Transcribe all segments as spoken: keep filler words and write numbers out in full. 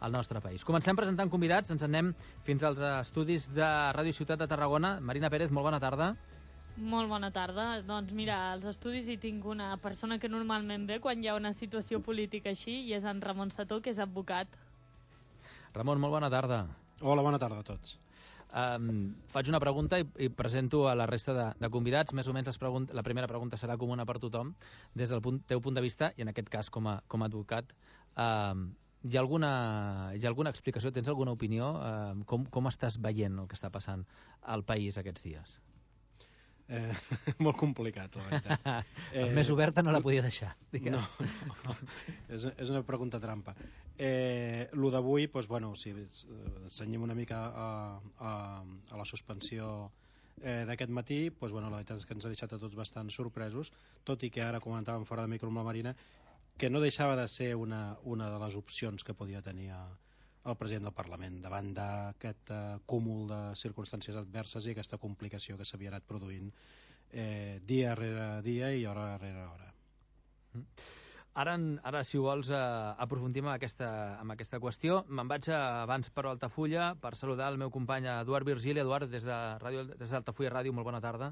al nostre país. Comencem presentant convidats, ens anem fins als estudis de Ràdio Ciutat de Tarragona. Marina Pérez, molt bona tarda. Molt bona tarda. Doncs mira, als estudis hi tinc una persona que normalment ve quan hi ha una situació política així, i és en Ramon Setó, que és advocat. Ramon, molt bona tarda. Hola, bona tarda a tots. Um, faig una pregunta i, i presento a la resta de, de convidats. Més o menys les pregunt, la primera pregunta serà comuna per tothom, des del punt, teu punt de vista, i en aquest cas com a, com a advocat. Um, hi, ha alguna, hi ha alguna explicació, tens alguna opinió? Um, com, com estàs veient el que està passant al país aquests dies? Eh, molt complicat, la veritat. Eh, més oberta no la podia deixar, digues. No, no, és, és una pregunta trampa. Eh, lo d'avui, doncs, bueno, si ensenyem una mica a, a, a la suspensió eh, d'aquest matí, doncs, bueno, la veritat és que ens ha deixat a tots bastant sorpresos, tot i que ara comentàvem fora de micro amb la Marina que no deixava de ser una, una de les opcions que podia tenir el president del Parlament davant d'aquest eh, cúmul de circumstàncies adverses i aquesta complicació que s'havia anat produint eh, dia rere dia i hora rere hora. Ara, ara si ho vols, eh, aprofundim en aquesta, en aquesta qüestió. Me'n vaig a, abans per Altafulla per saludar el meu company Eduard Virgili. Eduard, des de ràdio, des d'Altafulla Ràdio, molt bona tarda.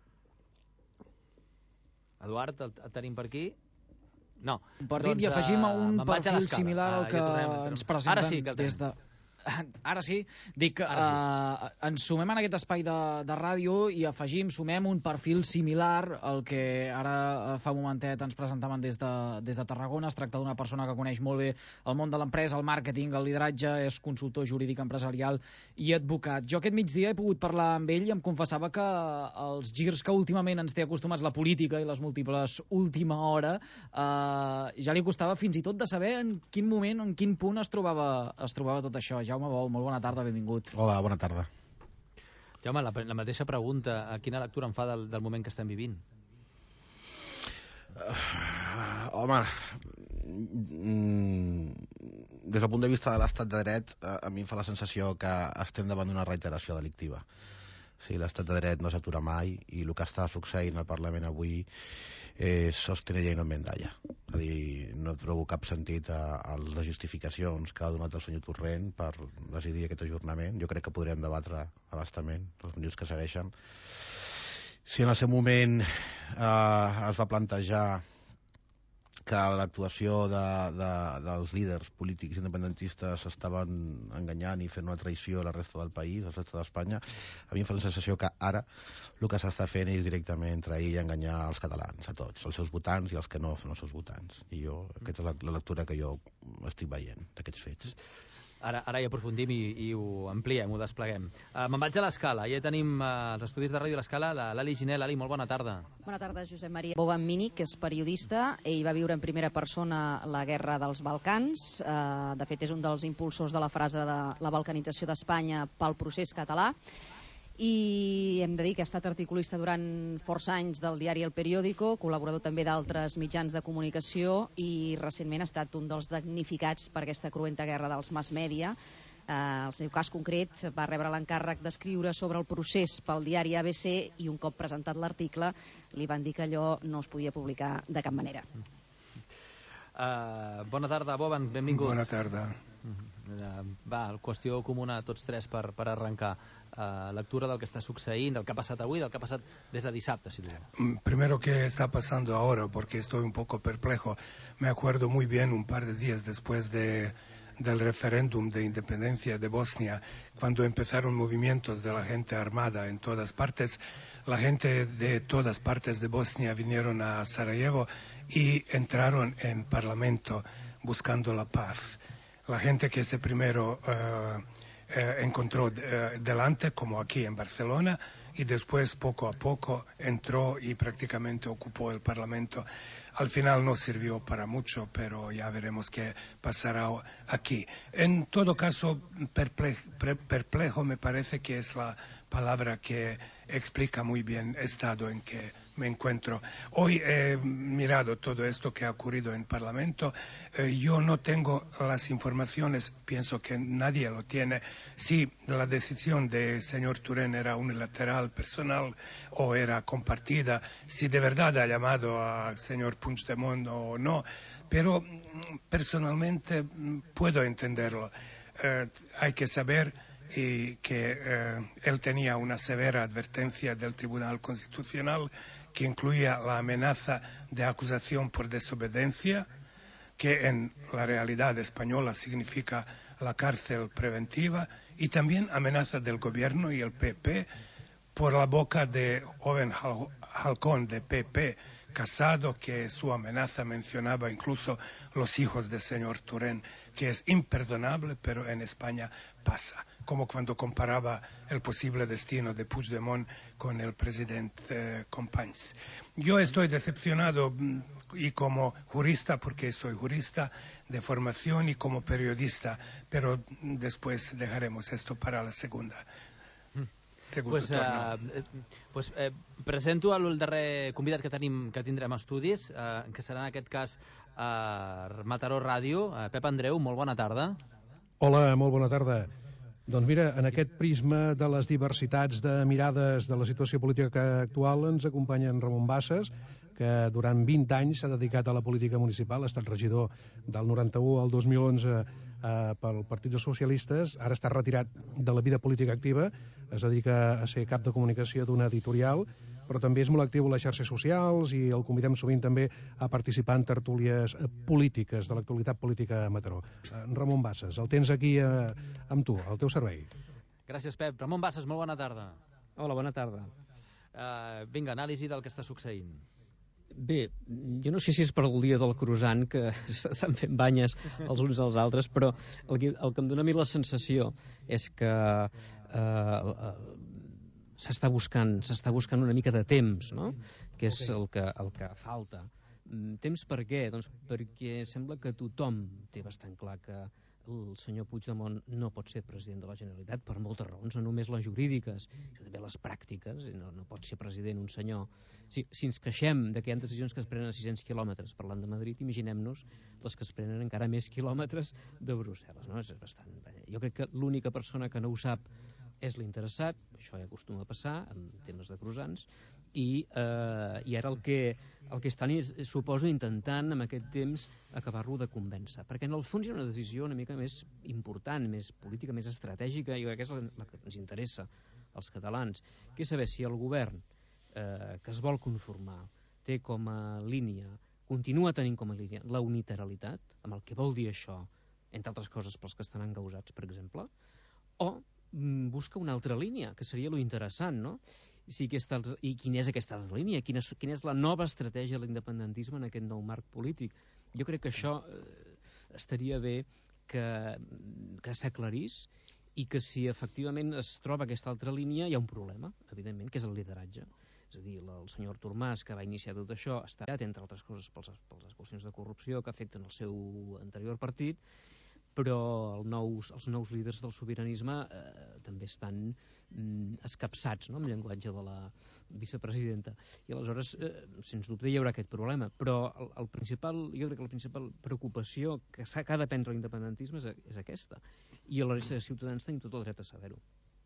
Eduard, el, el tenim per aquí? No. Partit, doncs, i afegim a un perfil similar al que uh, ja ens presenten ara sí que des de... Ara sí, dic, ara sí. Uh, ens sumem en aquest espai de, de ràdio i afegim, sumem un perfil similar al que ara fa un momentet ens presentaven des de, des de Tarragona. Es tracta d'una persona que coneix molt bé el món de l'empresa, el màrqueting, el lideratge, és consultor jurídic empresarial i advocat. Jo aquest migdia he pogut parlar amb ell i em confessava que els girs que últimament ens té acostumats la política i les múltiples última hora uh, ja li costava fins i tot de saber en quin moment, en quin punt es trobava, es trobava tot això. Jaume Bou, molt bona tarda, benvingut. Hola, bona tarda. Jaume, la, la mateixa pregunta, a quina lectura en fa del, del moment que estem vivint? Uh, home, mm, des del punt de vista de l'estat de dret, a, a mi em fa la sensació que estem davant d'una reiteració delictiva. Sí, l'estat de dret no s'atura mai i el que està succeint al Parlament avui és sostenir i no enmendalla. És a dir, no trobo cap sentit a, a les justificacions que ha donat el senyor Torrent per decidir aquest ajornament. Jo crec que podrem debatre abastament els motius que segueixen. Si en el seu moment eh, es va plantejar que l'actuació de, de, dels líders polítics independentistes estaven enganyant i fent una traïció a la resta del país, a la resta d'Espanya, a mi em fa la sensació que ara el que s'està fent és directament trair i enganyar els catalans, a tots, els seus votants i els que no són els seus votants. I jo, aquesta és la, la lectura que jo estic veient d'aquests fets. Ara, ara hi aprofundim i, i ho ampliem, ho despleguem. Uh, Me'n vaig a l'Escala. Ja tenim uh, els estudis de ràdio a l'Escala, l'Ali Giné. L'Ali, molt bona tarda. Bona tarda, Josep Maria. Boban Mini, que és periodista, ell va viure en primera persona la guerra dels Balcans. Uh, de fet, és un dels impulsors de la frase de la balcanització d'Espanya pel procés català. I hem de dir que ha estat articulista durant força anys del diari El Periódico, col·laborador també d'altres mitjans de comunicació i recentment ha estat un dels damnificats per aquesta cruenta guerra dels mass media. Eh, el seu cas concret va rebre l'encàrrec d'escriure sobre el procés pel diari A B C i un cop presentat l'article li van dir que allò no es podia publicar de cap manera. Uh, bona tarda, Boban, benvingut. Bona tarda. Uh, va, qüestió comuna a tots tres per, per arrencar. Uh, lectura del que està succeint, del que ha passat avui, del que ha passat des de dissabte, si diu. Primero, ¿qué está pasando ahora? Porque estoy un poco perplejo. Me acuerdo muy bien un par de días después de, del referéndum de independencia de Bosnia, cuando empezaron movimientos de la gente armada en todas partes. La gente de todas partes de Bosnia vinieron a Sarajevo y entraron en Parlamento buscando la paz. La gente que se primero uh, eh, encontró uh, delante, como aquí en Barcelona, y después poco a poco entró y prácticamente ocupó el Parlamento. Al final no sirvió para mucho, pero ya veremos qué pasará aquí. En todo caso, perplejo, perplejo me parece que es la palabra que explica muy bien el estado en que me encuentro. Hoy he mirado todo esto que ha ocurrido en el Parlamento. Eh, yo no tengo las informaciones, pienso que nadie lo tiene, si la decisión del señor Turén era unilateral, personal o era compartida, si de verdad ha llamado al señor Puigdemont o no, pero personalmente puedo entenderlo. Eh, hay que saber y que eh, él tenía una severa advertencia del Tribunal Constitucional que incluía la amenaza de acusación por desobediencia, que en la realidad española significa la cárcel preventiva, y también amenaza del gobierno y el P P por la boca de Owen Halcón de P P, Casado, que su amenaza mencionaba incluso los hijos del señor Turén, que es imperdonable, pero en España pasa, como cuando comparaba el posible destino de Puigdemont con el presidente eh, Companys. Yo estoy decepcionado y como jurista, porque soy jurista de formación, y como periodista, pero después dejaremos esto para la segunda. Pues, uh, pues, eh, presento el darrer convidat que tenim que tindrem a estudis, eh, que serà en aquest cas a uh, Mataró Ràdio. Uh, Pep Andreu, molt bona tarda. Hola, molt bona tarda. Doncs mira, en aquest prisma de les diversitats de mirades de la situació política actual ens acompanya en Ramon Bassas, que durant vint anys s'ha dedicat a la política municipal, ha estat regidor del noranta-u al dos mil onze eh, pel Partit dels Socialistes, ara està retirat de la vida política activa, es dedica a ser cap de comunicació d'una editorial, però també és molt actiu a les xarxes socials i el convidem sovint també a participar en tertúlies polítiques de l'actualitat política a Mataró. Eh, Ramon Bassas, el tens aquí eh, amb tu, al teu servei. Gràcies, Pep. Ramon Bassas, molt bona tarda. Hola, bona tarda. Uh, vinga, anàlisi del que està succeint. Bé, jo no sé si és per el dia del croissant que s'estan fent banyes els uns als altres, però el que, el que em dona a mi la sensació és que eh, s'està buscant, s'està buscant una mica de temps, no? Que és el que, el que falta. Temps per què? Doncs perquè sembla que tothom té bastant clar que el senyor Puigdemont no pot ser president de la Generalitat per moltes raons, no només les jurídiques, sinó també les pràctiques. No, no pot ser president un senyor. Si, si ens queixem de que hi ha decisions que es prenen a sis-cents quilòmetres parlant de Madrid, imaginem-nos les que es prenen encara més quilòmetres de Brussel·les. No? És bastant... Jo crec que l'única persona que no ho sap és l'interessat, això ja acostuma a passar en temes de croissants, i, eh, i ara el que, el que estan és, suposo, intentant amb aquest temps acabar-lo de convèncer, perquè en el fons hi ha una decisió una mica més important, més política, més estratègica, i jo crec que és la, la que ens interessa als catalans, que és saber si el govern eh, que es vol conformar té com a línia, continua tenint com a línia la unilateralitat, amb el que vol dir això, entre altres coses pels que estan encausats, per exemple, o busca una altra línia, que seria lo interessant, no? Si aquesta, i quina és aquesta altra línia? Quina, quina és la nova estratègia de l'independentisme en aquest nou marc polític? Jo crec que això eh, estaria bé que, que s'aclarís, i que si efectivament es troba aquesta altra línia hi ha un problema, evidentment, que és el lideratge. És a dir, el senyor Artur Mas, que va iniciar tot això, està, entre altres coses, pels, pels qüestions de corrupció que afecten el seu anterior partit, però el nous, els nous líders del sobiranisme eh, també estan mm, escapçats, no?, amb llenguatge de la vicepresidenta. I aleshores, eh, sens dubte, hi haurà aquest problema. Però el, el principal, jo crec que la principal preocupació que s'ha de prendre l'independentisme és, és aquesta. I a la resta de ciutadans tenim tot el dret a saber-ho.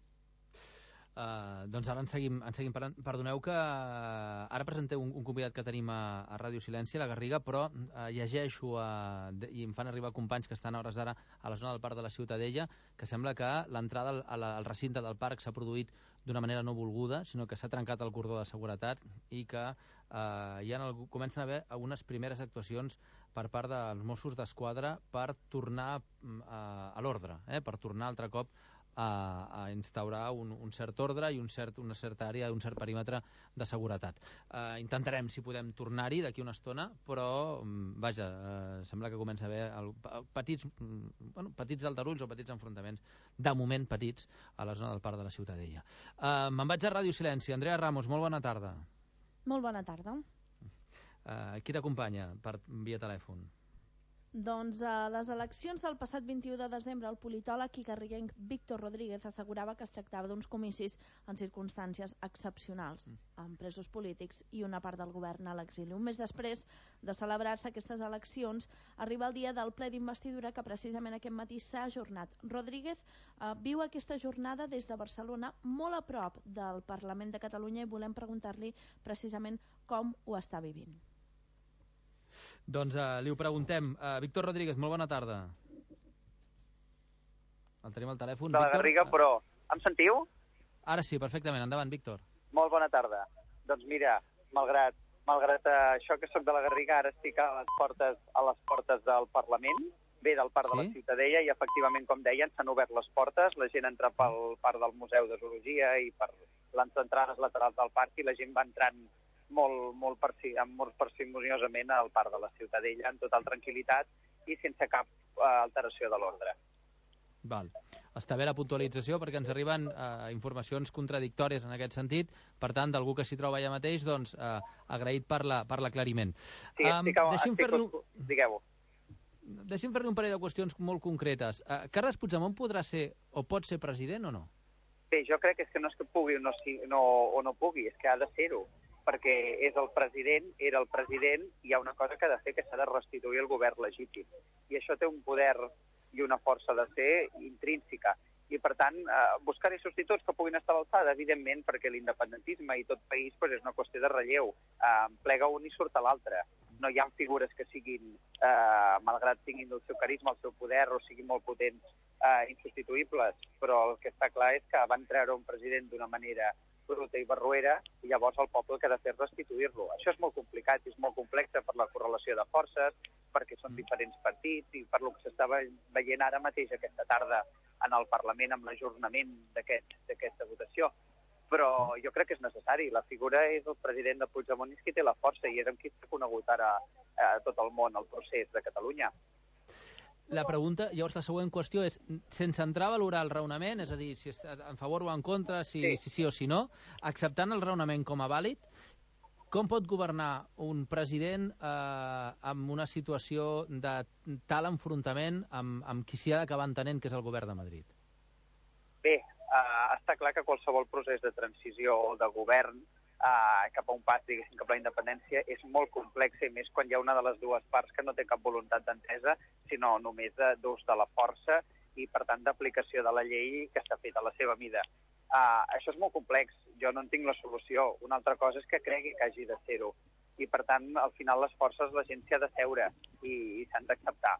Uh, doncs ara en seguim, en seguim parlant. Perdoneu que uh, ara presenteu un, un convidat que tenim a, a Ràdio Silència, a la Garriga, però uh, llegeixo uh, de, i em fan arribar companys que estan a hores d'ara a la zona del Parc de la Ciutadella, que sembla que l'entrada al, al recinte del parc s'ha produït d'una manera no volguda, sinó que s'ha trencat el cordó de seguretat i que uh, hi ha el, comencen a haver algunes primeres actuacions per part dels Mossos d'Esquadra per tornar uh, a l'ordre, eh, per tornar altre cop A, a instaurar un, un cert ordre i un cert, una certa àrea, un cert perímetre de seguretat. Uh, intentarem, si podem, tornar-hi d'aquí una estona, però, vaja, uh, sembla que comença a haver el, petits, bueno, petits aldarulls o petits enfrontaments, de moment petits, a la zona del Parc de la Ciutadella. Uh, me'n vaig a Ràdio Silenci. Andrea Ramos, molt bona tarda. Molt bona tarda. Uh, qui t'acompanya per via telèfon? Doncs a les eleccions del passat vint-i-u de desembre, el politòleg i garriguenc Víctor Rodríguez assegurava que es tractava d'uns comicis en circumstàncies excepcionals, amb presos polítics i una part del govern a l'exili. Un mes després de celebrar-se aquestes eleccions, arriba el dia del ple d'investidura que precisament aquest matí s'ha ajornat. Rodríguez eh, viu aquesta jornada des de Barcelona, molt a prop del Parlament de Catalunya, i volem preguntar-li precisament com ho està vivint. Doncs uh, li ho preguntem. Uh, Víctor Rodríguez, molt bona tarda. El tenim al telèfon. De la Víctor? Garriga, però... Em sentiu? Ara sí, perfectament. Endavant, Víctor. Molt bona tarda. Doncs mira, malgrat, malgrat uh, això que sóc de la Garriga, ara estic a les portes, a les portes del Parlament, bé del Parc sí? de la Ciutadella, i efectivament, com deien, s'han obert les portes, la gent entra pel parc del Museu de Zoologia i per les entrades laterals del parc, i la gent va entrant molt, molt, parci, molt parsimoniosament al Parc de la Ciutadella, en total tranquil·litat i sense cap uh, alteració de l'ordre. Val. Està bé la puntualització perquè ens arriben uh, informacions contradictòries en aquest sentit, per tant, d'algú que s'hi troba allà mateix, doncs, uh, agraït per l'aclariment. Sí, estic, um, deixi'm estic, fer-li... Digueu-ho. Deixi'm fer-li un parell de qüestions molt concretes. Uh, Carles Puigdemont podrà ser o pot ser president o no? Bé, jo crec que, és que no és que pugui o no, no, o no pugui, és que ha de ser-ho, perquè és el president, era el president, i hi ha una cosa que ha de fer, que s'ha de restituir el govern legítim. I això té un poder i una força de ser intrínseca. I, per tant, eh, buscar-hi substituts que puguin estar a l'alçada, evidentment, perquè l'independentisme i tot país pues, és una qüestió de relleu. Eh, plega un i surt a l'altre. No hi ha figures que siguin, eh, malgrat tinguin el seu carisma, el seu poder, o siguin molt potents, eh, insubstituïbles. Però el que està clar és que van treure un president d'una manera bruta i barruera, i llavors el poble que ha de fer és restituir-lo. Això és molt complicat, és molt complex per la correlació de forces, perquè són diferents partits, i per lo que s'està veient ara mateix aquesta tarda en el Parlament amb l'ajornament d'aquesta votació. Però jo crec que és necessari. La figura és el president de Puigdemont, és qui té la força, i és amb qui s'ha conegut ara a tot el món el procés de Catalunya. La pregunta, llavors la següent qüestió és, sense entrar a valorar el raonament, és a dir, si està en favor o en contra, si sí, si, sí o si no, acceptant el raonament com a vàlid, com pot governar un president eh, amb una situació de tal enfrontament amb, amb qui s'hi ha d'acabar entenent, que és el govern de Madrid? Bé, eh, està clar que qualsevol procés de transició de govern Uh, cap a un pas, diguéssim, cap a la independència és molt complex, i més quan hi ha una de les dues parts que no té cap voluntat d'entesa, sinó només d'ús de, de la força i, per tant, d'aplicació de la llei que està feta a la seva mida. Uh, això és molt complex, jo no en tinc la solució. Una altra cosa és que cregui que hagi de ser-ho, i, per tant, al final les forces la gent s'hi ha de seure i, i s'han d'acceptar.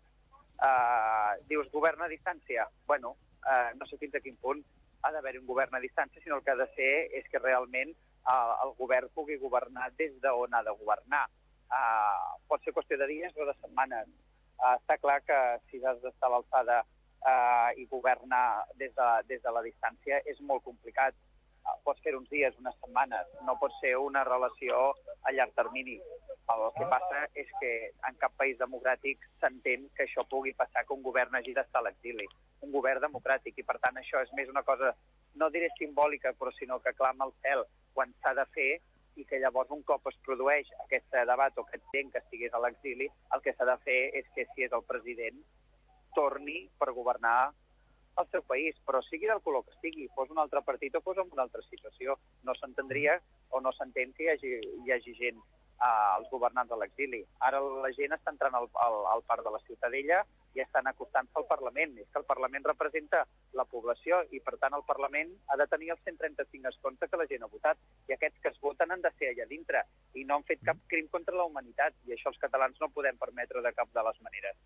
Uh, dius, govern a distància? Bueno, uh, no sé fins a quin punt ha d'haver un govern a distància, sinó el que ha de ser és que realment el govern pugui governar des d'on ha de governar. Uh, pot ser qüestió de dies o de setmanes. Uh, està clar que si has d'estar a l'alçada uh, i governar des de, des de la distància és molt complicat. Uh, pots fer uns dies, unes setmanes, no pot ser una relació a llarg termini. El que passa és que en cap país democràtic s'entén que això pugui passar, que un govern hagi d'estar a l'exili. Un govern democràtic, i per tant això és més una cosa, no diré simbòlica, però sinó que clama al cel quan s'ha de fer, i que llavors un cop es produeix aquest debat o aquest gent que estigués a l'exili, el que s'ha de fer és que, si és el president, torni per governar el seu país, però sigui del color que sigui, fos un altre partit o fos en una altra situació. No s'entendria o no s'entén que hi hagi, hi hagi gent, eh, els governants a l'exili. Ara la gent està entrant al, al, al Parc de la Ciutadella i estan acostant-se al Parlament. És que el Parlament representa la població, i per tant el Parlament ha de tenir els cent trenta-cinc escons que la gent ha votat, i aquests que es voten han de ser allà dintre, i no han fet cap crim contra la humanitat, i això els catalans no podem permetre de cap de les maneres.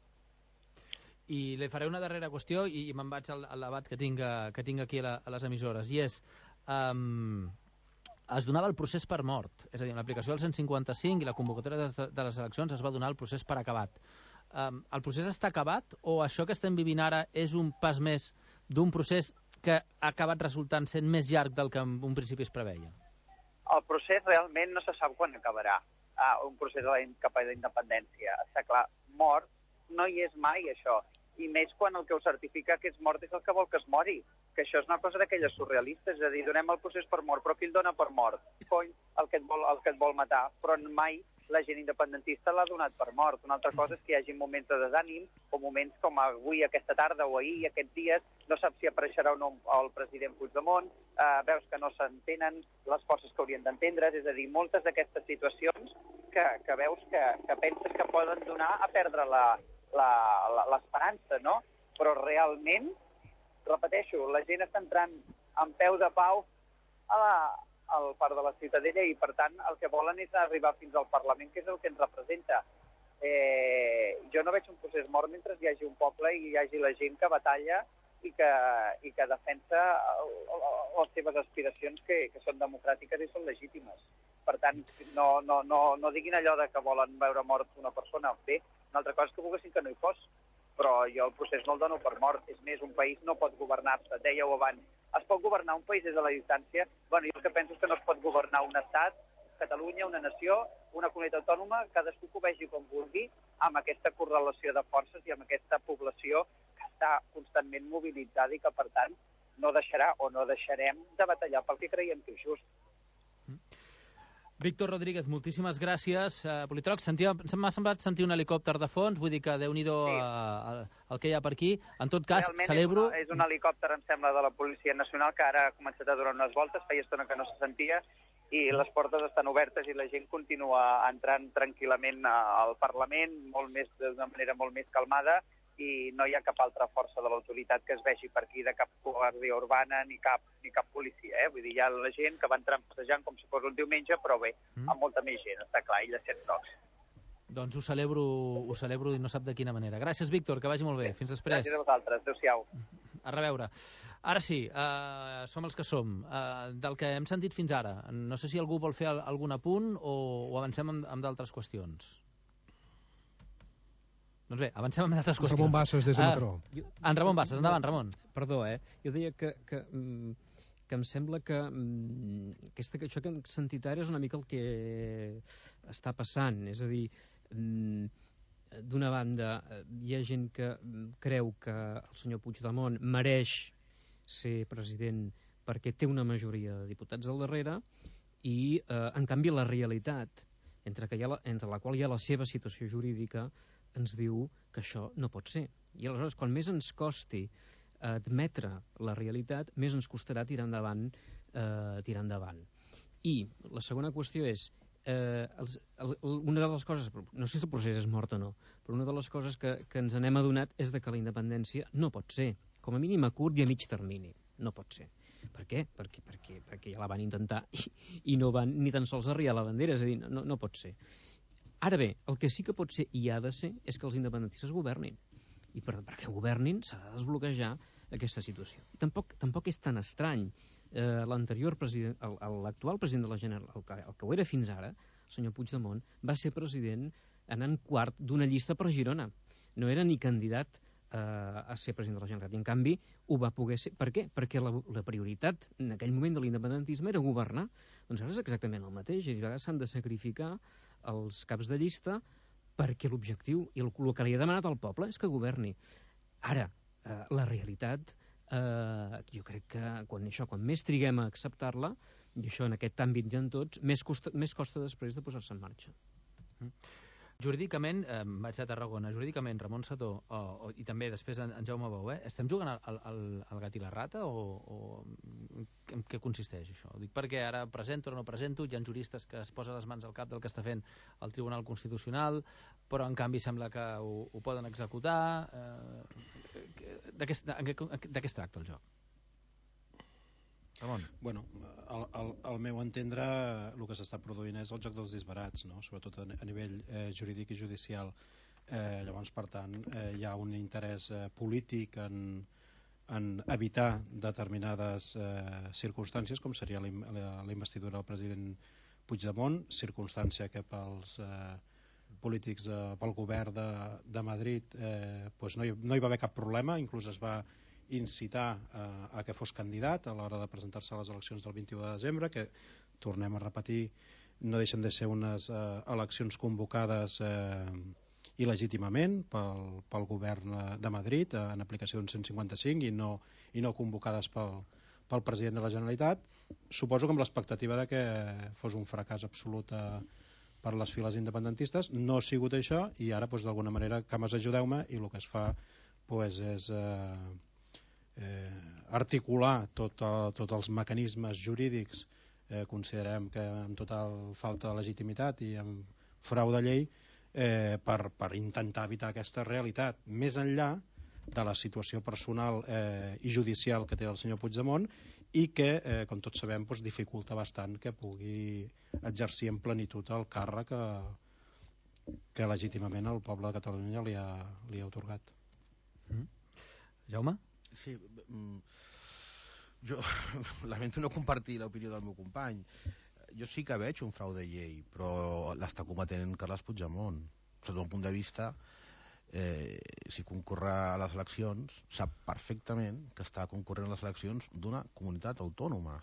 I li faré una darrera qüestió, i me'n vaig al, al debat que tinc, que tinc aquí a, la, a les emissores, i és... Um, es donava el procés per mort, és a dir, l'aplicació del cent cinquanta-cinc i la convocatòria de, de les eleccions es va donar el procés per acabat. Um, el procés està acabat, o això que estem vivint ara és un pas més d'un procés que ha acabat resultant sent més llarg del que en un principi es preveia? El procés realment no se sap quan acabarà, uh, un procés cap a la independència. Està clar, mort no hi és mai, això, i més quan el que ho certifica que és mort és el que vol que es mori, que això és una cosa d'aquelles surrealistes, és a dir, donem el procés per mort, però qui el dona per mort? Cony, el que et vol, el que et vol matar, però mai la gent independentista l'ha donat per mort. Una altra cosa és que hi hagi moments de desànim, o moments com avui, aquesta tarda, o ahir, aquests dies, no saps si apareixerà o no el president Puigdemont, eh, veus que no s'entenen les forces que haurien d'entendre's, és a dir, moltes d'aquestes situacions que, que veus que, que penses que poden donar a perdre l'esperança, no? Però realment, repeteixo, la gent està entrant en peu de pau a la, al parc de la Ciutadella i, per tant, el que volen és arribar fins al Parlament, que és el que ens representa. Eh, jo no veig un procés mort mentre hi hagi un poble i hi hagi la gent que batalla i que, i que defensa les seves aspiracions que, que són democràtiques i són legítimes. Per tant, no, no, no, no diguin allò de que volen veure mort una persona. Bé, una altra cosa és que volguessin que no hi fos, però jo el procés no el dono per mort. És més, un país no pot governar-se, dèieu abans. Es pot governar un país des de la distància? Bueno, jo el que penso és que no es pot governar un estat, Catalunya, una nació, una comunitat autònoma, cadascú que ho vegi com vulgui, amb aquesta correlació de forces i amb aquesta població que està constantment mobilitzada i que, per tant, no deixarà o no deixarem de batallar pel que creiem que és just. Víctor Rodríguez, moltíssimes gràcies. Uh, politòleg, sentia, m'ha semblat sentir un helicòpter de fons, vull dir que Déu-n'hi-do sí. uh, el que hi ha per aquí. En tot cas, realment celebro... És, una, és un helicòpter, em sembla, de la Policia Nacional, que ara ha començat a donar unes voltes, feia estona que no se sentia, i les portes estan obertes i la gent continua entrant tranquil·lament al Parlament, molt més d'una manera molt més calmada, i no hi ha cap altra força de l'autoritat que es vegi per aquí, de cap guàrdia urbana ni cap, ni cap policia. Eh? Vull dir, hi ha la gent que va entrar passejant com si fos un diumenge, però bé, mm. amb molta més gent, està clar, i llacets grocs. Doncs ho celebro, ho celebro i no sap de quina manera. Gràcies, Víctor, que vagi molt bé. Fins després. Gràcies a vosaltres. Adéu-siau. A reveure. Ara sí, uh, som els que som. Uh, del que hem sentit fins ara, no sé si algú vol fer algun apunt o, o avancem amb, amb d'altres qüestions. Doncs bé, avancem amb d'altres qüestions. Ramon Bassas, des de Mataró. Uh, en Ramon Bassas, endavant, Ramon. Perdó, eh? Jo deia que, que, que em sembla que, aquesta, que això que hem sentit ara és una mica el que està passant. És a dir, d'una banda, hi ha gent que creu que el senyor Puigdemont mereix ser president perquè té una majoria de diputats al darrere i, eh, en canvi, la realitat, entre, que hi ha la, entre la qual hi ha la seva situació jurídica, ens diu que això no pot ser. I aleshores, quan més ens costi admetre la realitat, més ens costarà tirar endavant, eh, tirar endavant. I la segona qüestió és, eh, els, el, una de les coses, no sé si el procés és mort o no, però una de les coses que, que ens n'hem adonat és de que la independència no pot ser, com a mínim a curt i a mig termini. No pot ser. Per què? Perquè, perquè, perquè ja la van intentar i, i no van ni tan sols arribar a la bandera, és a dir, no, no pot ser. Ara bé, el que sí que pot ser i ha de ser és que els independentistes governin. I per, perquè governin s'ha de desbloquejar aquesta situació. I tampoc, tampoc és tan estrany. Eh, l'anterior president, l'actual president de la Generalitat, el que, el que ho era fins ara, el senyor Puigdemont, va ser president anant quart d'una llista per Girona. No era ni candidat eh, a ser president de la Generalitat. I en canvi ho va poder ser. Per què? Perquè la, la prioritat en aquell moment de l'independentisme era governar. Doncs ara és exactament el mateix. I a vegades s'han de sacrificar els caps de llista perquè l'objectiu i el, el que li ha demanat al poble és que governi. Ara, eh, la realitat, eh, jo crec que quan això, quan més triguem a acceptar-la, i això en aquest àmbit ja en tots, més costa, més costa després de posar-se en marxa. Mm. Jurídicament, eh, vaig a Tarragona, jurídicament, Ramon Setó, o, o, i també després en, en Jaume Bou, eh, estem jugant al, al, al gat i la rata o, o en què consisteix això? Ho dic perquè ara presento o no presento, hi ha juristes que es posen les mans al cap del que està fent el Tribunal Constitucional, però en canvi sembla que ho, ho poden executar. Eh, de què es tracta el joc? Ramon. Bueno, al, al, al meu entendre el que s'està produint és el joc dels disbarats, no? Sobretot a, a nivell eh, jurídic i judicial. Eh, llavors, per tant, eh, hi ha un interès eh, polític en, en evitar determinades eh, circumstàncies, com seria la, la, la investidura del president Puigdemont, circumstància que pels eh, polítics, de, pel govern de, de Madrid eh, pues no, hi, no hi va haver cap problema, inclús es va incitar eh, a que fos candidat a l'hora de presentar-se a les eleccions del vint-i-u de desembre, que, tornem a repetir, no deixen de ser unes eh, eleccions convocades eh, il·legítimament pel, pel govern de Madrid eh, en aplicació d'un cent cinquanta-cinc i no, i no convocades pel, pel president de la Generalitat. Suposo que amb l'expectativa de que fos un fracàs absolut a, per les files independentistes. No ha sigut això i ara doncs, d'alguna manera, cames, ajudeu-me, i el que es fa doncs, és eh, eh, articular tot el, tots els mecanismes jurídics eh, considerem que amb total falta de legitimitat i amb frau de llei eh, per, per intentar evitar aquesta realitat, més enllà de la situació personal eh, i judicial que té el senyor Puigdemont i que, eh, com tots sabem, doncs, dificulta bastant que pugui exercir en plenitud el càrrec que, que legítimament el poble de Catalunya li ha, li ha otorgat. Mm. Jaume? Sí, jo lamento no compartir l'opinió del meu company. Jo sí que veig un frau de llei, però l'està cometent Carles Puigdemont. Sota un punt de vista, eh, si concorre a les eleccions, sap perfectament que està concorrent a les eleccions d'una comunitat autònoma.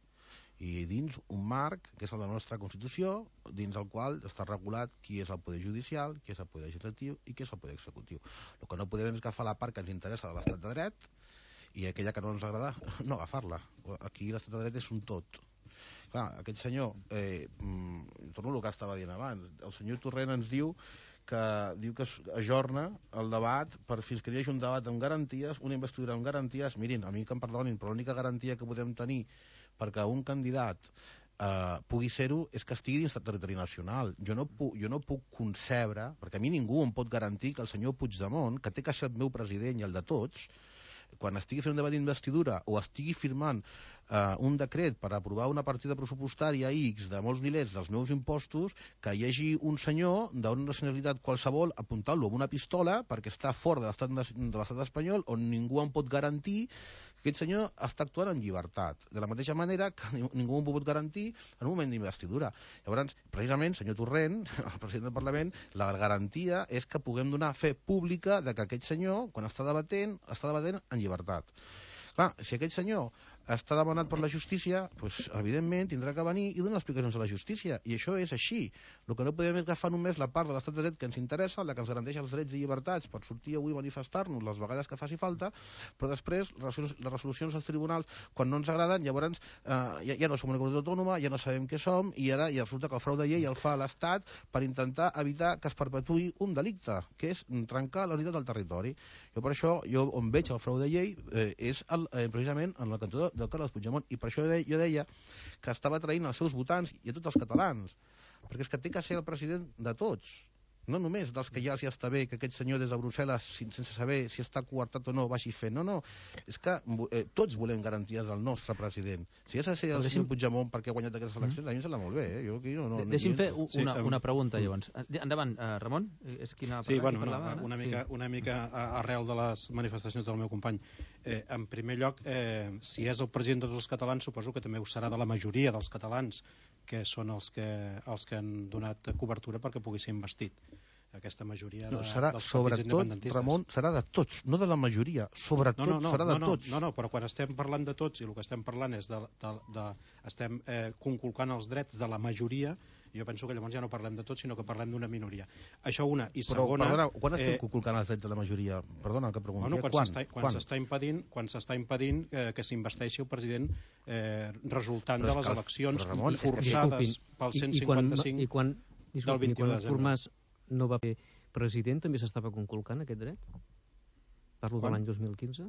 I dins un marc, que és el de la nostra Constitució, dins el qual està regulat qui és el poder judicial, qui és el poder legislatiu i qui és el poder executiu. El que no podem és agafar la part que ens interessa de l'estat de dret i aquella que no ens agrada, no agafar-la. Aquí l'estat de dret és un tot. Clar, aquest senyor, eh, mm, torno al que estava dient abans, el senyor Torrent ens diu que diu que ajorna el debat per fins que hi hagi un debat amb garanties, una investidura amb garanties. Mirin, a mi que em perdonin, però l'única garantia que podem tenir perquè un candidat eh, pugui ser-ho és que estigui dins del territori nacional. Jo no, puc, jo no puc concebre, perquè a mi ningú em pot garantir que el senyor Puigdemont, que té que ser el meu president i el de tots, quan estigui fent un debat d'investidura o estigui firmant eh, un decret per aprovar una partida pressupostària X de molts milers dels meus impostos, que hi hagi un senyor d'una nacionalitat qualsevol apuntant-lo amb una pistola perquè està fora de l'estat de l'estat espanyol, on ningú em pot garantir que aquest senyor està actuant en llibertat, de la mateixa manera que ningú em pot garantir en un moment d'investidura. Llavors, precisament, senyor Torrent, el president del Parlament, la garantia és que puguem donar fe pública de que aquest senyor, quan està debatent, està debatent en llibertat. Clar, si aquest senyor està demanat per la justícia, doncs, evidentment tindrà que venir i donar explicacions a la justícia, i això és així. El que no podem és agafar només la part de l'estat de dret que ens interessa, la que ens garanteix els drets i llibertats per sortir avui a manifestar-nos les vegades que faci falta, però després les resolucions dels tribunals, quan no ens agraden, llavors eh, ja, ja no som una comunitat autònoma, ja no sabem què som, i ara ja resulta que el frau de llei el fa l'Estat per intentar evitar que es perpetuï un delicte, que és trencar la unitat del territori. Jo per això, jo on veig el frau de llei eh, és el, eh, precisament en la cantó de Carles Puigdemont, i per això jo deia que estava traint els seus votants i a tots els catalans, perquè és que té que ser el president de tots, no només dels que ja els està bé que aquest senyor des de Brussel·les, sense saber si està coartat o no, vagi fent. No, no, és que eh, tots volem garanties del nostre president. Si és a ser el senyor Puigdemont perquè ha guanyat aquestes eleccions, a mi em sembla molt bé. Eh? Jo aquí no, no, Deixi'm fer una, una pregunta, llavors. Endavant, uh, Ramon. És quina sí, bueno, no, una, mica, sí. una mica arrel de les manifestacions del meu company. Eh, en primer lloc, eh, si és el president de tots els catalans, suposo que també ho serà de la majoria dels catalans, que són els que, els que han donat cobertura perquè pugui ser investit. Aquesta majoria de, no, serà, dels partits independentistes. Ramon, serà de tots, no de la majoria, sobretot no, no, no, serà de no, no, tots. No, no, però quan estem parlant de tots, i el que estem parlant és de... de, de estem eh, conculcant els drets de la majoria, jo penso que llavors ja no parlem de tots, sinó que parlem d'una minoria. Això una. I però, segona... Perdona, quan estem eh, conculcant els drets de la majoria? Perdona, que pregunti. Bueno, quan quan? s'està quan s'està impedint, quan s'està impedint eh, que s'investeixi el president eh, resultant de les eleccions el, Ramon, forçades pel cent cinquanta-cinc i quan, i quan, del vint-i-u de desembre. Artur Mas no va fer president, també s'estava conculcant aquest dret? Parlo quan? de l'any dos mil quinze?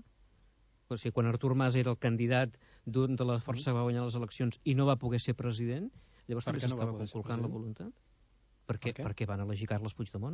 O sigui, quan Artur Mas era el candidat d'un de la força que va guanyar les eleccions i no va poder ser president, llavors també s'estava no conculcant la voluntat? Per què? Per perquè van elegir Carles Puigdemont?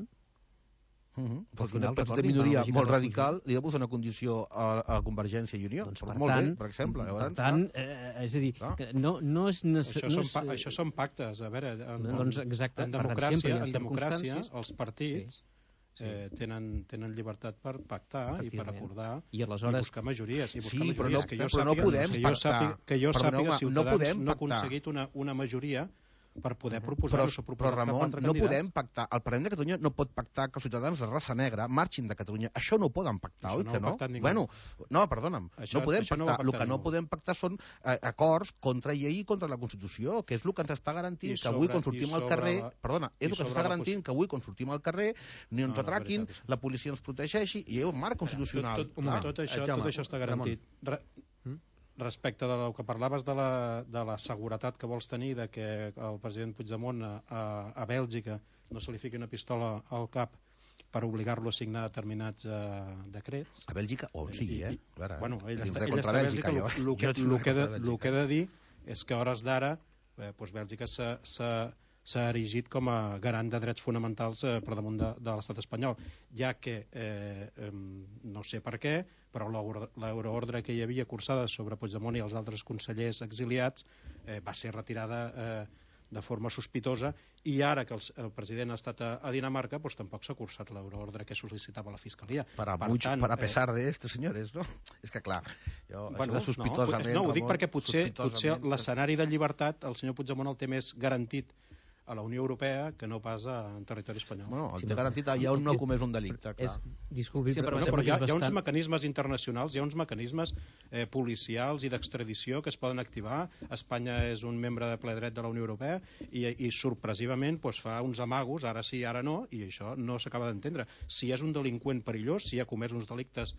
Uh -huh. Perquè una petita minoria molt radical li va posar una condició a, a Convergència i Unió. Doncs, per molt tant, bé, per exemple. Per tant, eh, és a dir, que no, no és... Això, no són és, pa, això són pactes. A veure, en, doncs, exacte, en democràcia, per tant, en democràcia els partits sí. eh, tenen, tenen llibertat per pactar i per acordar i, aleshores... i buscar majories. I buscar sí, majories però no, que jo però sàpiga, no podem que pactar. jo sàpiga, que jo sàpiga no, Ciutadans no, podem no ha aconseguit una, una majoria per poder proposar però, però Ramon, no podem pactar. El Parlament de Catalunya no pot pactar que els ciutadans de raça negra marxin de Catalunya. Això no ho poden pactar, això oi no que no? Ningú. Bueno, no, perdona'm, això, no podem això pactar. No el que no podem pactar són eh, acords contra llei i contra la Constitució, que és el que ens està garantint sobre, que avui quan sortim al carrer... La, perdona, és el que ens està garantint que avui quan sortim al carrer ni ens no, atraquin, la, la policia ens protegeixi i hi ha un marc constitucional. Tot, tot, tot, això, tot això està garantit. Re... respecte del que parlaves de la, de la seguretat que vols tenir de que el president Puigdemont a, a, a Bèlgica no se li fiqui una pistola al cap per obligar-lo a signar determinats uh, decrets. A Bèlgica o on sigui, eh? Clara, bueno, ell està, ell està a Bèlgica, el que, el, que de, el que he de dir és que a hores d'ara eh, doncs Bèlgica s'ha erigit com a garant de drets fonamentals eh, per damunt de, de l'estat espanyol, ja que eh, eh, no sé per què, però l'euroordre que hi havia cursada sobre Puigdemont i els altres consellers exiliats eh, va ser retirada eh, de forma sospitosa, i ara que el, el president ha estat a, a Dinamarca, doncs tampoc s'ha cursat l'euroordre que sol·licitava la Fiscalia. Per a, per mucho, tant, per a pesar eh... de estos señores, no? És que clar, jo, bueno, això de sospitosament... No, no, ho dic perquè potser, potser l'escenari de llibertat el senyor Puigdemont el té més garantit a la Unió Europea que no pas en territori espanyol. Bueno, el té garantit allà on no ha comès un delicte, clar. És, disculpi, sí, però, no, però hi, ha, hi ha uns mecanismes internacionals, hi ha uns mecanismes eh, policials i d'extradició que es poden activar. Espanya és un membre de ple dret de la Unió Europea i, i sorpresivament doncs, fa uns amagos, ara sí, ara no, i això no s'acaba d'entendre. Si és un delinqüent perillós, si ha comès uns delictes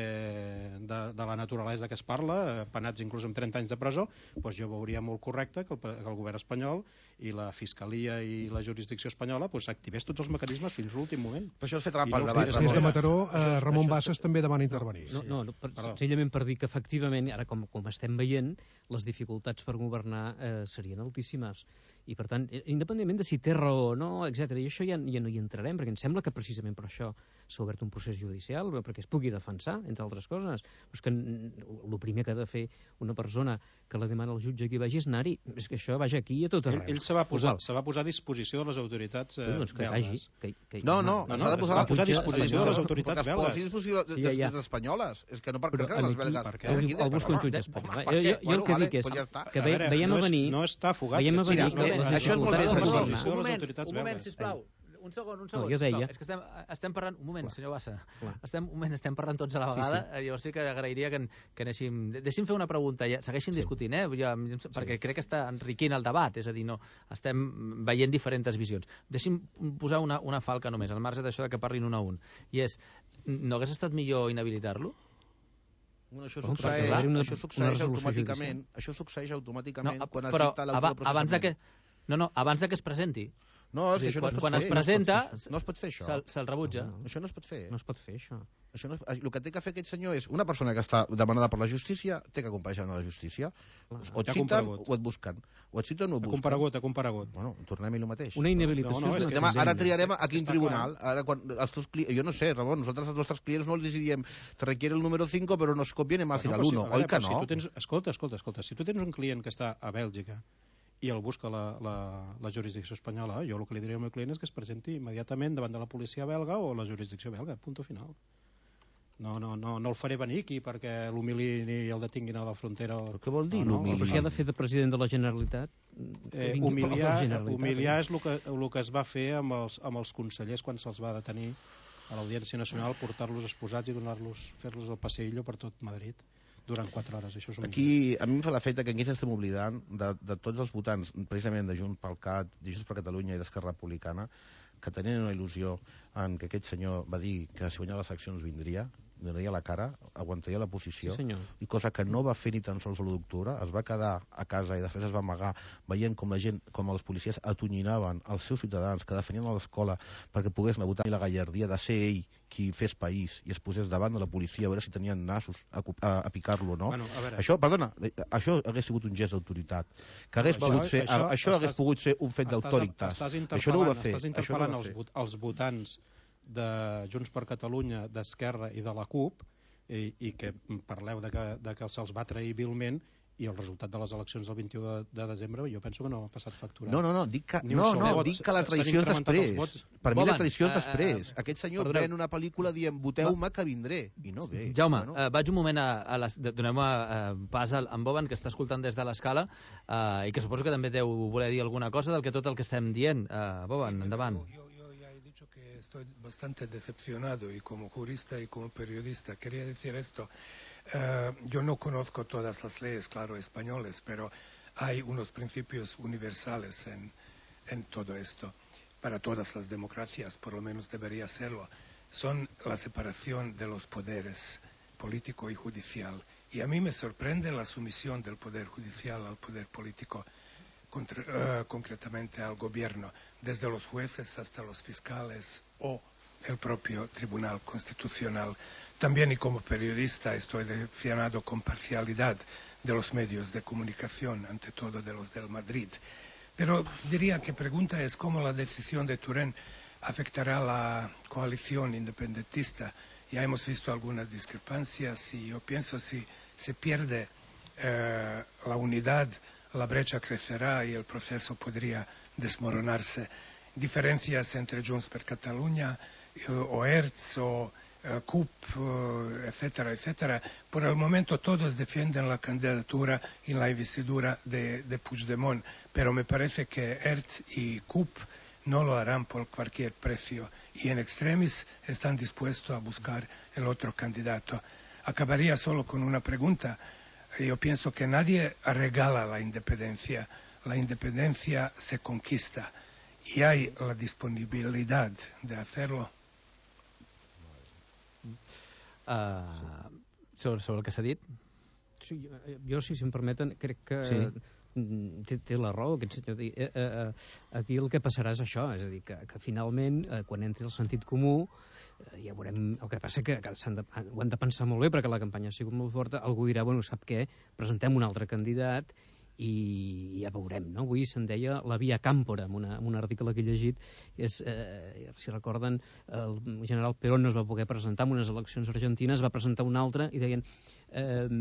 eh, de, de la naturalesa que es parla, eh, penats inclús amb trenta anys de presó, doncs jo veuria molt correcte que el, que el govern espanyol i la Fiscalia i la jurisdicció espanyola pues, activés tots els mecanismes fins a l'últim moment. Però això és fer trampa al no debat. Des de Mataró, eh, Ramon Bassas també demana intervenir. No, no, no per, senzillament per dir que efectivament, ara com, com estem veient, les dificultats per governar eh, serien altíssimes. I per tant, independentment de si té raó o no, etcètera, i això ja, ja no hi entrarem, perquè em sembla que precisament per això s'ha obert un procés judicial, perquè es pugui defensar, entre altres coses. Però és que el primer que ha de fer una persona que la demana el jutge que vagi és anar-hi. És que això vaja aquí a tot arreu. Ell, ell se va posar, se va posar a disposició de les autoritats eh, doncs que belgues. Vagi, que, que, no, no, no, s'ha de posar, posar a disposició de les autoritats belgues. Que es posi a disposició de les autoritats espanyoles. És que no per què les belgues. Per què? El busco un jutge espanyol. Jo el que dic és que veiem a venir... No està fugat. Veiem a venir... Això és molt més senzill. Un moment, un moment, sisplau. Un segon, un segon. No, jo deia... És que estem, estem parlant... Un moment, senyor Bassa. Estem, un moment, estem parlant tots a la vegada. Sí, sí. Jo sí que agrairia que, que anéssim... Deixi'm fer una pregunta. Ja, segueixin sí. discutint, eh? Jo, perquè sí. crec que està enriquint el debat. És a dir, no, estem veient diferents visions. Deixi'm posar una, una falca només, al marge d'això que parlin un a un. I és, no hagués estat millor inhabilitar-lo? Bueno, això succeeix, una, això succeeix automàticament. Això succeeix automàticament no, quan es però, dicta l'autoprocessament. Abans de que... No, no, abans de que es presenti. No, és que això no es pot quan fer. es presenta, no es pot fer això. Se'l se rebutja. No, no. Això no es pot fer. No es pot fer, això. Això no es, el que té que fer aquest senyor és una persona que està demanada per la justícia, té que comparèixer a la justícia. O et citen o et busquen. O et citen o et busquen. Ha comparegut, ha comparegut. Bueno, tornem-hi el mateix. Una inhabilitació no, no, és que tema, ara triarem a quin tribunal. Ara, quan els teus clients, jo no sé, Ramon, nosaltres als nostres clients no els diem te requiere el número cinco, però nos conviene más ir al uno. Oi que no? Si tu tens, escolta, escolta, escolta. Si tu tens un client que està a Bèlgica i el busca la, la, la jurisdicció espanyola, jo el que li diré al meu client és que es presenti immediatament davant de la policia belga o la jurisdicció belga, punto final. No, no, no, no el faré venir aquí perquè l'humilin i el detinguin a la frontera. Però què vol dir? No, no, però si ha de fer de president de la Generalitat... Eh, humiliar Generalitat, humiliar és el que, el que es va fer amb els, amb els consellers quan se'ls va detenir a l'Audiència Nacional, portar-los esposats i donar-los, fer-los el passeillo per tot Madrid durant quatre hores. Això és un... Aquí, a mi em fa l'efecte que aquí ens estem oblidant de, de tots els votants, precisament de Junts pel Cat, de Junts per Catalunya i d'Esquerra Republicana, que tenien una il·lusió en que aquest senyor va dir que si guanyava les eleccions vindria, donaria la cara, aguantaria la posició, sí, i cosa que no va fer ni tan sols l'u d'octubre, es va quedar a casa i després es va amagar veient com la gent, com els policies atonyinaven els seus ciutadans que defenien a l'escola perquè poguessin votar, i la gallardia de ser ell qui fes país i es posés davant de la policia a veure si tenien nassos a, a, a picar-lo o no. Bueno, això, perdona, això hagués sigut un gest d'autoritat, que hagués no, pogut això, ser, això, això hagués estàs, pogut ser un fet d'autoritat. Això no ho va fer. Estàs interpel·lant no els, els votants de Junts per Catalunya, d'Esquerra i de la CUP, i, i que parleu de que, de que se'ls va trair vilment, i el resultat de les eleccions del vint-i-u de, de desembre jo penso que no ha passat factura. No, no, no, dic que, no, no, vot, dic que la traïció és després. Per mi la traïció és després. Uh, Aquest senyor ven una pel·lícula dient voteu-me que vindré, i no ve. Jaume, bueno. uh, vaig un moment a, a les, donem a, uh, pas a en Boban, que està escoltant des de l'escala, uh, i que suposo que també deu voler dir alguna cosa del que tot el que estem dient. Uh, Boban, endavant. Yo, yo ya he dicho que estoy bastante decepcionado, y como jurista y como periodista quería decir esto. Uh, yo no conozco todas las leyes, claro, españoles, pero hay unos principios universales en, en todo esto. Para todas las democracias, por lo menos debería serlo. Son la separación de los poderes, político y judicial, Y a mí me sorprende la sumisión del Poder Judicial al Poder Político, contra, uh, concretamente al gobierno, desde los jueces hasta los fiscales o el propio Tribunal Constitucional. También, y como periodista, estoy defiando con parcialidad de los medios de comunicación, ante todo de los del Madrid. Pero diría que pregunta es cómo la decisión de Turén afectará a la coalición independentista. Ya hemos visto algunas discrepancias y yo pienso si se pierde eh, la unidad, la brecha crecerá y el proceso podría desmoronarse. Diferencias entre Junts per Catalunya eh, o Erc o eh, C U P, eh, etcétera, etcétera. Por el momento todos defienden la candidatura y la investidura de, de Puigdemont, pero me parece que Erc y C U P no lo harán por cualquier precio y en extremis están dispuestos a buscar el otro candidato. Acabaría solo con una pregunta. Yo pienso que nadie regala la independencia. La independencia se conquista y hay la disponibilidad de hacerlo. Uh, sobre, sobre el que s'ha dit? Sí, jo, jo, si se'm permeten, crec que... Sí. Té, té la raó aquest senyor. Eh, eh, aquí el que passarà és això, és a dir, que, que finalment eh, quan entri el sentit comú eh, ja veurem, el que passa que, que de, ho hem de pensar molt bé perquè la campanya ha sigut molt forta, algú dirà, bueno, sap què, presentem un altre candidat i ja veurem, no? Avui se'n deia la via càmpora, en, una, en un article que he llegit, és, eh, si recorden, el general Perón no es va poder presentar en unes eleccions argentines, va presentar un altre i deien eh,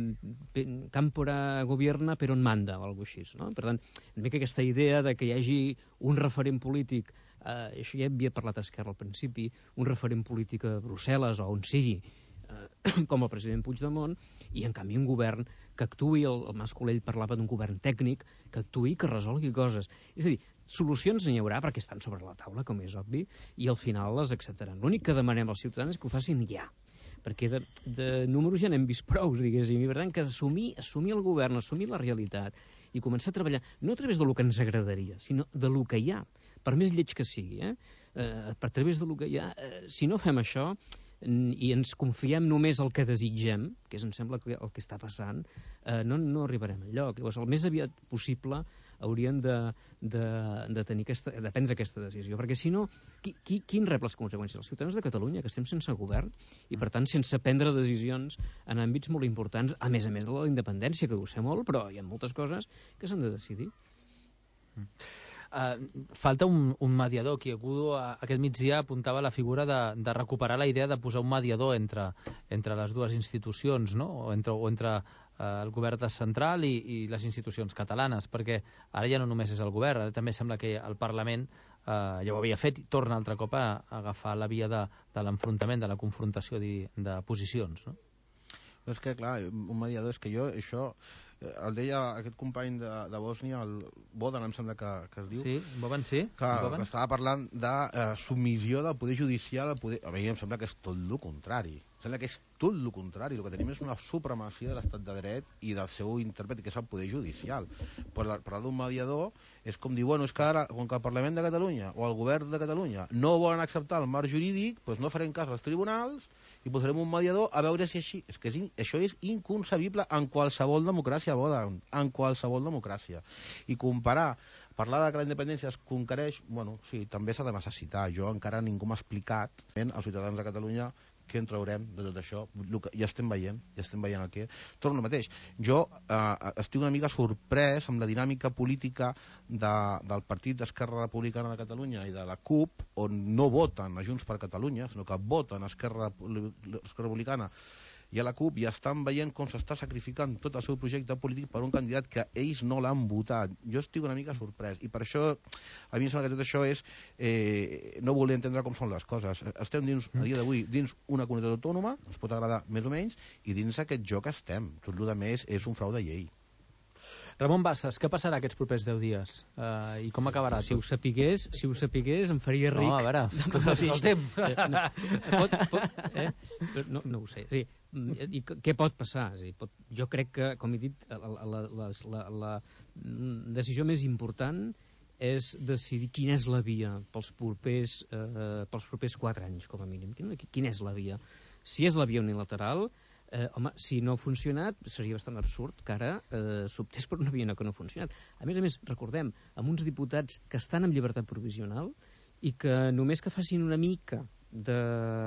Càmpora gobierna però on manda, o alguna cosa així, no? Per tant, una mica aquesta idea de que hi hagi un referent polític, eh, això ja havia parlat a Esquerra al principi, un referent polític a Brussel·les o on sigui, eh, com el president Puigdemont, i en canvi un govern que actuï, el, el Mas Colell parlava d'un govern tècnic, que actuï, que resolgui coses. És a dir, solucions n'hi haurà perquè estan sobre la taula, com és obvi, i al final les acceptaran. L'únic que demanem als ciutadans és que ho facin ja, perquè de, de números ja n'hem vist prou, diguéssim, i per tant que assumir, assumir el govern, assumir la realitat i començar a treballar, no a través del que ens agradaria, sinó de lo que hi ha, per més lleig que sigui, eh? Eh, per través de lo que hi ha, eh, si no fem això i ens confiem només el que desitgem, que és, em sembla que el que està passant, eh, no, no arribarem enlloc. Llavors, el més aviat possible haurien de, de, de, tenir aquesta, de prendre aquesta decisió, perquè si no, qui, qui, qui en rep les conseqüències? Els ciutadans de Catalunya, que estem sense govern, i per tant sense prendre decisions en àmbits molt importants, a més a més de la independència, que ho sé molt, però hi ha moltes coses que s'han de decidir. Mm. Uh, falta un, un mediador. Qui acudo a, aquest migdia apuntava la figura de, de recuperar la idea de posar un mediador entre, entre les dues institucions, no? o entre, o entre uh, el govern central i, i les institucions catalanes, perquè ara ja no només és el govern, ara també sembla que el Parlament uh, ja ho havia fet i torna altre cop a, a agafar la via de, de l'enfrontament, de la confrontació de, de posicions, no? És que, clar, un mediador, és que jo, això, el deia aquest company de, de Bòsnia, el Bodan, em sembla que, que es diu. Sí, Boban, sí. Que, Boban. que estava parlant de uh, submissió del poder judicial al poder... A mi em sembla que és tot el contrari. Em sembla que és tot el contrari. El que tenim és una supremacia de l'estat de dret i del seu intèrpret, que és el poder judicial. Parlar d'un mediador és com dir, bueno, és que ara, com que el Parlament de Catalunya o el govern de Catalunya no volen acceptar el marc jurídic, doncs no farem cas als tribunals i posarem un mediador a veure si així... És que és in... això és inconcebible en qualsevol democràcia, Boda, en qualsevol democràcia. I comparar, parlar de que la independència es conquereix, bueno, sí, també s'ha de necessitar. Jo encara ningú m'ha explicat, als ciutadans de Catalunya, què en traurem de tot això. Ja estem veient, ja estem veient el que... Torno al mateix. Jo eh, estic una mica sorprès amb la dinàmica política de, del Partit d'Esquerra Republicana de Catalunya i de la C U P, on no voten a Junts per Catalunya, sinó que voten a Esquerra, Esquerra Republicana i a la C U P, i estan veient com s'està sacrificant tot el seu projecte polític per un candidat que ells no l'han votat. Jo estic una mica sorprès, i per això a mi em sembla que tot això és eh, no voler entendre com són les coses. Estem dins, a dia d'avui, dins una comunitat autònoma, ens pot agradar més o menys, i dins aquest joc estem. Tot el que més és un frau de llei. Ramon Bassas, què passarà aquests propers deu dies? Uh, I com acabarà? Si ho sapigués, si ho sapigués em faria ric. No, a veure, escolta'm. No, pot, pot, eh? no, no ho sé. Sí. I què pot passar? Sí, pot, jo crec que, com he dit, la, la, la, la, la decisió més important és decidir quina és la via pels propers, eh, pels propers quatre anys, com a mínim. Quina és la via? Si és la via unilateral, Eh, home, si no ha funcionat, seria bastant absurd que ara eh, s'optés per una via que no ha funcionat. A més a més, recordem, amb uns diputats que estan en llibertat provisional i que només que facin una mica de,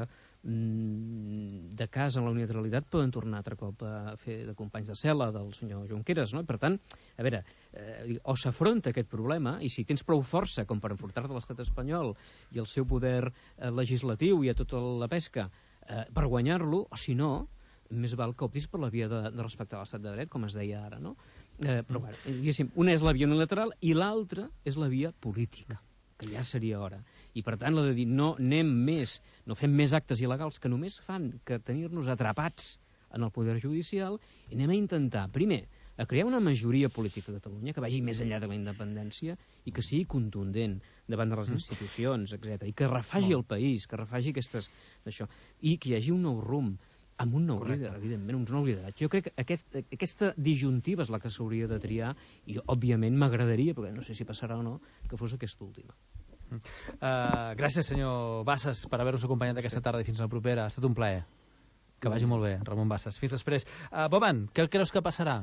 de cas en la unilateralitat poden tornar altre cop a fer de companys de cel·la del senyor Junqueras, no? Per tant, a veure, eh, o s'afronta aquest problema, i si tens prou força com per enfrontar-te a l'estat espanyol i el seu poder eh, legislatiu i a tota la pesca eh, per guanyar-lo, o si no, més val que optis per la via de, de respectar l'estat de dret, com es deia ara, no? Eh, però, bueno, diguéssim, una és la via unilateral i l'altra és la via política, que ja seria hora. I, per tant, la de dir, no anem més, no fem més actes il·legals que només fan que tenir-nos atrapats en el poder judicial, i anem a intentar, primer, a crear una majoria política a Catalunya que vagi més enllà de la independència i que sigui contundent davant de les institucions, etcètera, i que refagi el país, que refagi aquestes... Això, i que hi hagi un nou rumb, amb un nou líder, evidentment, un nou lideratge. Jo crec que aquest, aquesta disjuntiva és la que s'hauria de triar i, òbviament, m'agradaria, perquè no sé si passarà o no, que fos aquesta última. Uh, gràcies, senyor Bassas, per haver-nos acompanyat aquesta tarda i fins a la propera. Ha estat un plaer. Que vagi molt bé, Ramon Bassas. Fins després. Uh, Boban, què creus que passarà?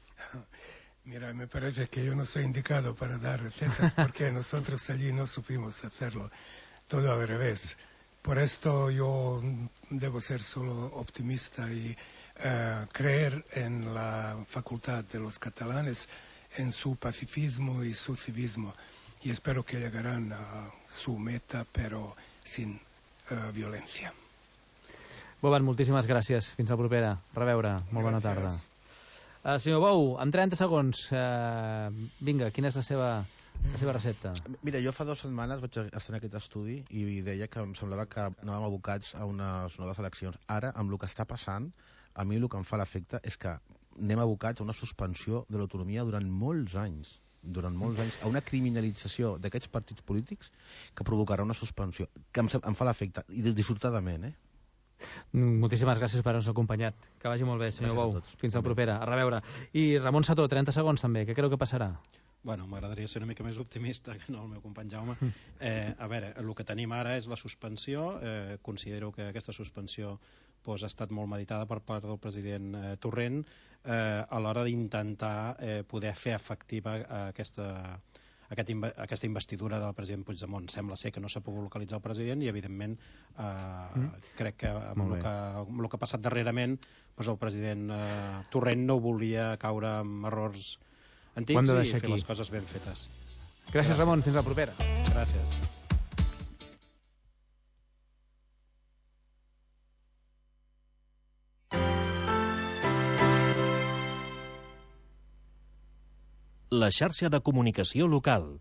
Mira, me parece que yo no soy indicado para dar recetas porque nosotros allí no supimos hacerlo. Todo al revés. Por esto yo debo ser solo optimista y uh, creer en la facultad de los catalanes, en su pacifismo y su civismo. Y espero que llegarán a su meta, pero sin uh, violencia. Boban, moltíssimes gràcies. Fins la propera. A reveure. Molt bona tarda. Uh, senyor Bou, en trenta segons, uh, vinga, quina és la seva... la seva recepta? Mira, jo fa dues setmanes vaig estar en aquest estudi i deia que em semblava que anàvem abocats a unes noves eleccions. Ara, amb el que està passant, a mi el que em fa l'efecte és que anem abocats a una suspensió de l'autonomia durant molts anys, durant molts anys, a una criminalització d'aquests partits polítics que provocarà una suspensió, que em, em fa l'efecte, i dissortadament, eh? Moltíssimes gràcies per haver-nos acompanyat. Que vagi molt bé, senyor Bou. Fins la propera. A reveure. I Ramon Sató, trenta segons també. Què creu que passarà? Bueno, m'agradaria ser una mica més optimista que no el meu company Jaume. Eh, a veure, el que tenim ara és la suspensió. Eh, considero que aquesta suspensió pues, ha estat molt meditada per part del president eh, Torrent eh, a l'hora d'intentar eh, poder fer efectiva eh, aquesta, aquest, aquesta investidura del president Puigdemont. Sembla ser que no s'ha pogut localitzar el president i, evidentment, eh, mm. crec que amb el que, amb el que ha passat darrerament, pues, el president eh, Torrent no volia caure en errors antics i fer aquí les coses ben fetes. Gràcies, Gràcies, Ramon. Fins la propera. Gràcies. La xarxa de comunicació local.